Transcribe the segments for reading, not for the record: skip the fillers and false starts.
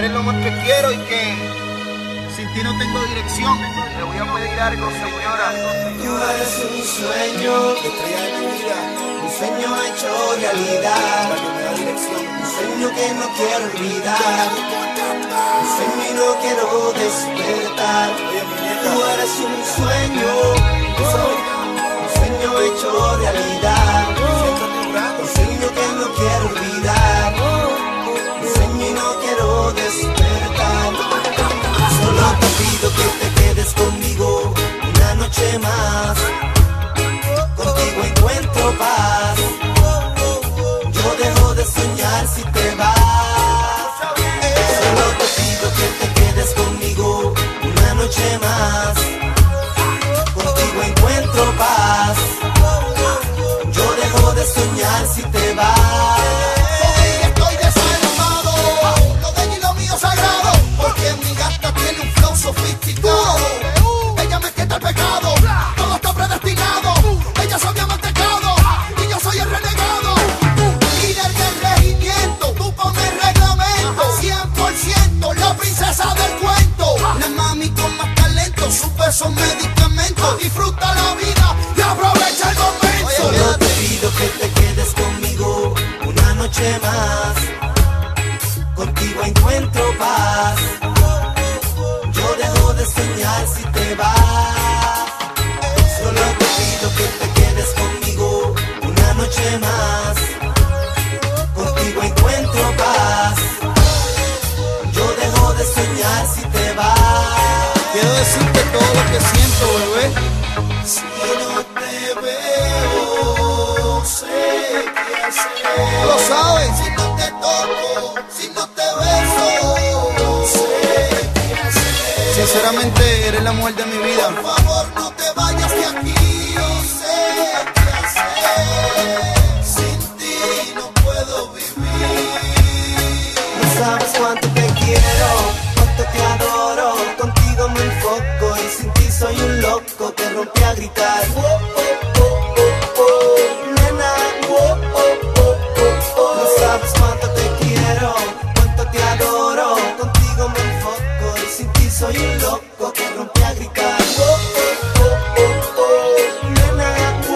eres lo más que quiero y que sin ti no tengo dirección. Le voy a pedir algo, señora. Tú eres un sueño que trae mi vida, un sueño hecho realidad, para que me da dirección, un sueño que no quiero olvidar, un sueño y no quiero despertar. Tú eres un sueño hecho realidad, un sueño que no quiero olvidar, un sueño y no quiero despertar. Solo te pido que te quedes conmigo una noche más, contigo encuentro paz, yo dejo de soñar si te vas. Solo te pido que te quedes conmigo una noche más, contigo encuentro paz, yo dejo de soñar si te vas. Estoy desanimado, lo de ella y lo mío sagrado, porque mi gata tiene un flow sofisticado. Ella me quita el pecado, todo está predestinado. Ella sabe mantecado y yo soy el renegado. Líder del regimiento, tú pones reglamento, 100% la princesa del cuento. La mami con más talento, su peso medicamento. Disfruta la vida y aprovecha el momento. Solo te pido que te quedes conmigo una noche más, contigo encuentro paz, yo dejo de soñar si te vas. Solo te pido que te quedes conmigo una noche más, contigo encuentro paz, yo dejo de soñar si te vas. Quiero decirte todo lo que siento, bebé. Si no te veo, sé qué hacer. Lo sabes. Si no te toco, si no te beso, sé qué hacer. Sinceramente, eres la mujer de mi vida. Por favor, no te vayas de aquí, yo sé qué hacer. Sin ti no puedo vivir. No sabes cuánto te quiero, cuánto te adoro, contigo me enfoco y sin ti soy un loco que rompe a gritar. Nena, no sabes cuánto te quiero, cuánto te adoro, contigo me enfoco y sin ti soy un loco que rompe a gritar. Nena,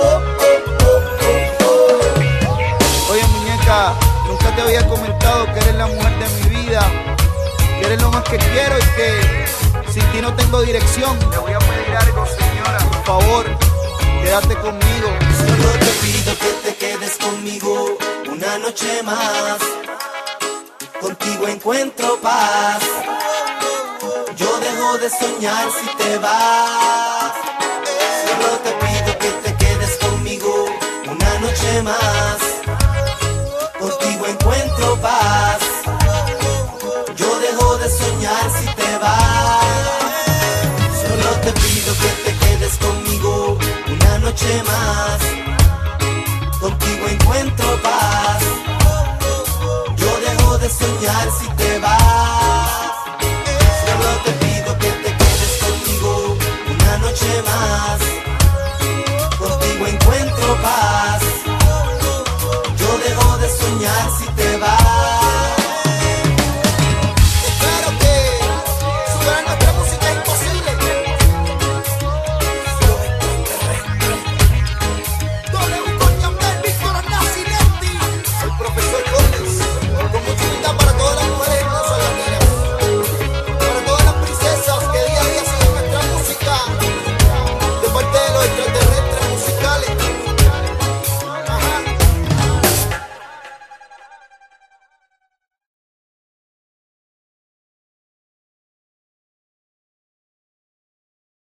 Oye, muñeca, nunca te había comentado que eres la mujer de mi vida, que eres lo más que quiero y que sin ti no tengo dirección. Le voy a pedir algo, señora. Por favor, quédate conmigo. solo te pido que te quedes conmigo una noche más, contigo encuentro paz, yo dejo de soñar si te vas. Solo te pido que te quedes conmigo una noche más, contigo encuentro paz, yo dejo de soñar si te vas. Solo te pido que te quedes conmigo una noche más,